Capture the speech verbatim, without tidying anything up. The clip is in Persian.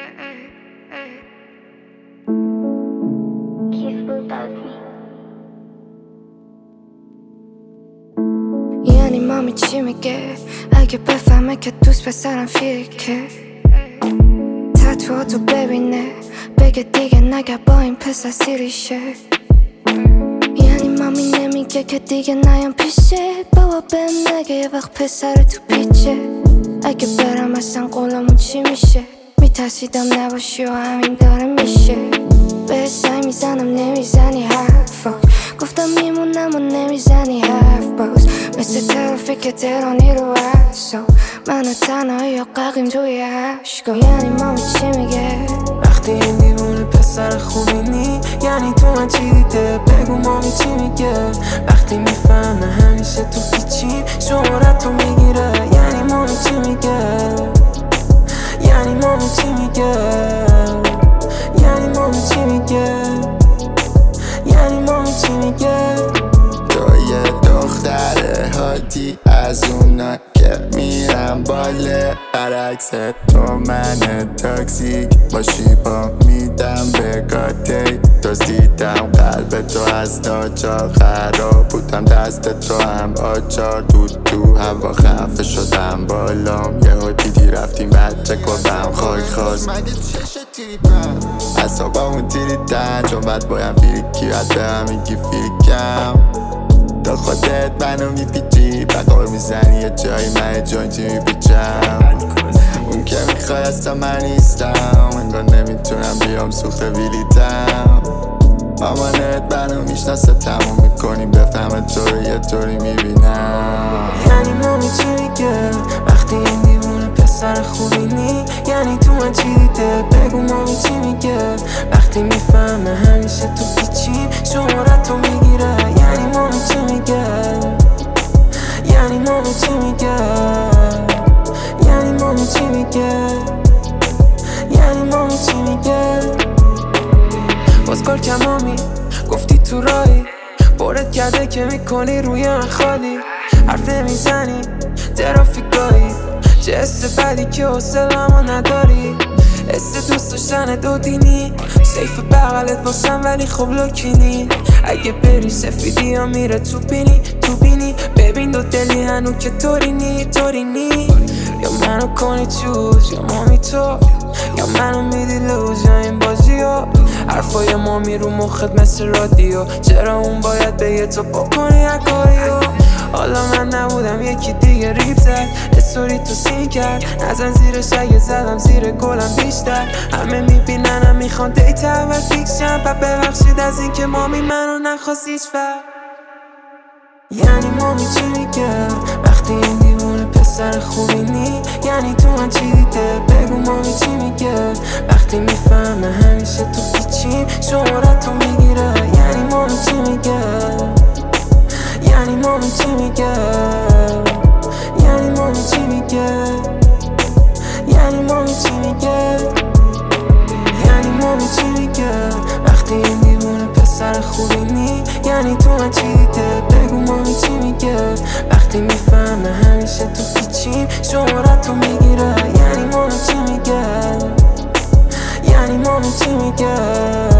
یعنی مامی چی میگه اگه بفهمه که دوست پسرم فیکه تتوهاتو ببینه بگه دیگه نگه با این پسر سیریشه. یعنی مامی نمیگه که دیگه نیام پیشه بابا بهم نگه یه وقت پسر تو پیچه. اگه برم اصلا قولمون چی میشه میترسیدم نباشی و همین داره میشه. به سعی میزنم نمیزنی حرفا گفتم میمونم و نمیزنی حرف باز مثل ترافیک تهرانی رو عکسا من و تنهایی و ققیم توی عشقا. یعنی مامی چی میگه وقتی این دیوونه پسر خوبینی یعنی تو من چی دیده بگو مامی چی میگه وقتی میفهمه همیشه تو پیچی شهرت رو میگیره. یعنی مامی چی میگه یعنی مامی چی میگه یعنی مامی چی میگه یعنی مامی چی میگه تو یه دختر هادی از اونا که میرم باله برعکس تو من تاکسیک باشی با میدم به گاتی دزدیدم قلب تو از ناچار خراب بودم دست تو هم آچار تو تو هوا خفه شدم بالام یهو دیدی رفتیم بچه کردم خاک خواست مگه چشه تیریپم اصابامون تیریدن چون بد بایم فیریکی بد به هم میگی فیریکم تا خودت منو میپیچی بقار میزنی یه جایی من جوینتی میپیچم اون که میخوای اصلا من نیستم انگار نمیتونم بیام سوخت ویلیتم مامانت منو میشناسه تموم میکنیم بفهمه تو رو یه طوری میبینم. یعنی مامی چی میگه وقتی این دیوونه پسر خوبینی یعنی تو من چی دیده بگو مامی چی میگه وقتی میفهمه همیشه تو پیچی شهرت رو میگیره. یعنی مامی چی میگه یعنی مامی چی میگه یعنی مامی چی میگه یعنی مامی چی میگه بازگار که مامی گفتی تو راهی بارت کرده که میکنی روی من خالی حرف نمیزنی ترافیکایی چه حس بدی که حوصله‌مو نداری حس دوست داشتن دو دینی سیف بغلت باشم ولی خب لوکینی اگه بری سفیدی ها میره تو بینی تو بینی ببین دو دلی هنو که طوری نی طوری نی یا منو کنی چوز یا مامی تو یا منو میدی لوز یا این بازی ها حرفای مامی رو مخت مثل رادیو چرا اون باید بگه تو بکنی اکاریو حالا من نبودم یکی دیگه ریپ زد استوری تو سین کرد نزن زیرش اگه زدم زیر گلم بیشتر همه میبینن هم میخوان دیت اول فیکشن پا ببخشید از این که مامی منو نخواست هیچ وقت. یعنی مامی چی میگه وقتی این دیوونه پسر خوبینی یعنی تو من چی دیده بگو مامی چی میگه وقتی میفهمه همیشه تو پیچی شهرت رو میگیره. یعنی مامی چی میگه یعنی مامی چی میگه یعنی مامی چی میگه یعنی مامی چی میگه یعنی مامی چی میگه وقتی این دیوونه پسر خوبینی یعنی تو من چی دیده بگو مامی چی میگه وقتی میفهمه همیشه تو پیچی شهرت رو میگیره. یعنی مامی چی میگه یعنی مامی چی میگه